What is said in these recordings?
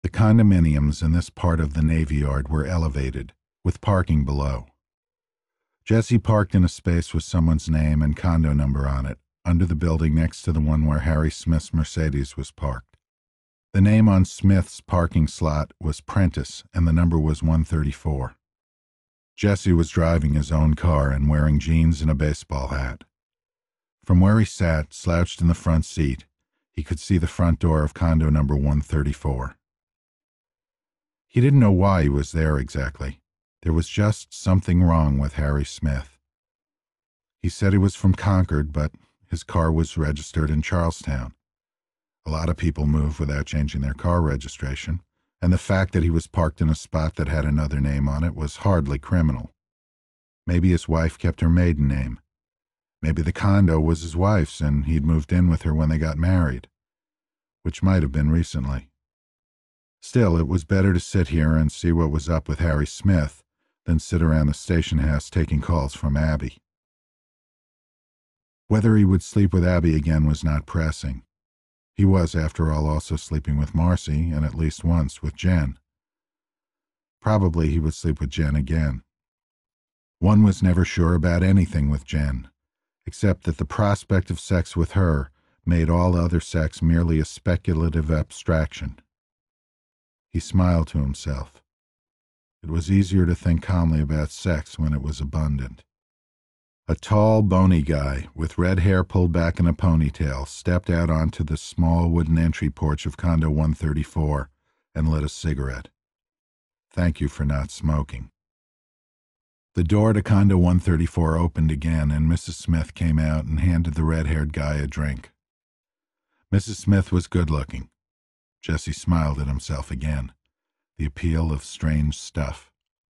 The condominiums in this part of the Navy Yard were elevated, with parking below. Jesse parked in a space with someone's name and condo number on it, under the building next to the one where Harry Smith's Mercedes was parked. The name on Smith's parking slot was Prentice, and the number was 134. Jesse was driving his own car and wearing jeans and a baseball hat. From where he sat, slouched in the front seat, he could see the front door of condo number 134. He didn't know why he was there exactly. There was just something wrong with Harry Smith. He said he was from Concord, but his car was registered in Charlestown. A lot of people move without changing their car registration, and the fact that he was parked in a spot that had another name on it was hardly criminal. Maybe his wife kept her maiden name. Maybe the condo was his wife's and he'd moved in with her when they got married, which might have been recently. Still, it was better to sit here and see what was up with Harry Smith than sit around the station house taking calls from Abby. Whether he would sleep with Abby again was not pressing. He was, after all, also sleeping with Marcy, and at least once with Jen. Probably he would sleep with Jen again. One was never sure about anything with Jen, except that the prospect of sex with her made all other sex merely a speculative abstraction. He smiled to himself. It was easier to think calmly about sex when it was abundant. A tall, bony guy with red hair pulled back in a ponytail stepped out onto the small wooden entry porch of condo 134 and lit a cigarette. Thank you for not smoking. The door to condo 134 opened again, and Mrs. Smith came out and handed the red-haired guy a drink. Mrs. Smith was good-looking. Jesse smiled at himself again. The appeal of strange stuff.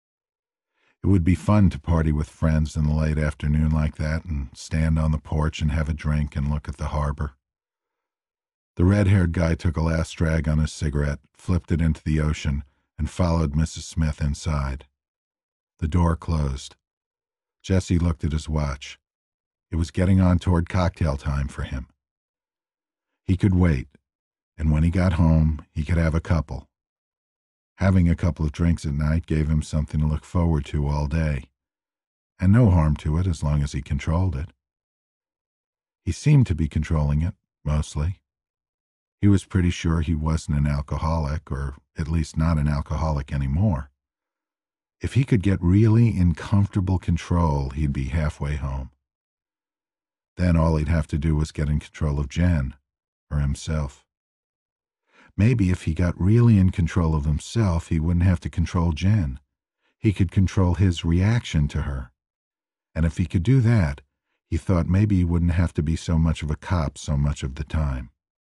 It would be fun to party with friends in the late afternoon like that and stand on the porch and have a drink and look at the harbor. The red-haired guy took a last drag on his cigarette, flipped it into the ocean, and followed Mrs. Smith inside. The door closed. Jesse looked at his watch. It was getting on toward cocktail time for him. He could wait, and when he got home, he could have a couple. Having a couple of drinks at night gave him something to look forward to all day, and no harm to it as long as he controlled it. He seemed to be controlling it, mostly. He was pretty sure he wasn't an alcoholic, or at least not an alcoholic anymore. If he could get really in comfortable control, he'd be halfway home. Then all he'd have to do was get in control of Jen, or himself. Maybe if he got really in control of himself, he wouldn't have to control Jen. He could control his reaction to her. And if he could do that, he thought maybe he wouldn't have to be so much of a cop so much of the time.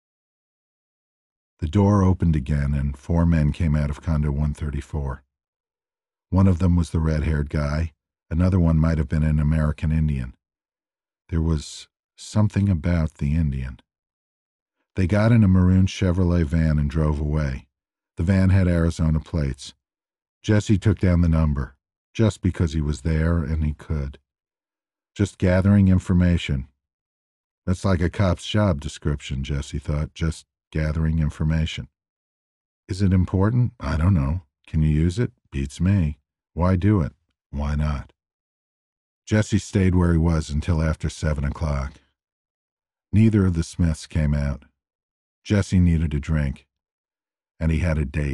The door opened again, and 4 men came out of condo 134. One of them was the red-haired guy. Another one might have been an American Indian. There was something about the Indian. They got in a maroon Chevrolet van and drove away. The van had Arizona plates. Jesse took down the number, just because he was there and he could. Just gathering information. That's like a cop's job description, Jesse thought, just gathering information. Is it important? I don't know. Can you use it? Beats me. Why do it? Why not? Jesse stayed where he was until after 7 o'clock. Neither of the Smiths came out. Jesse needed a drink, and he had a date.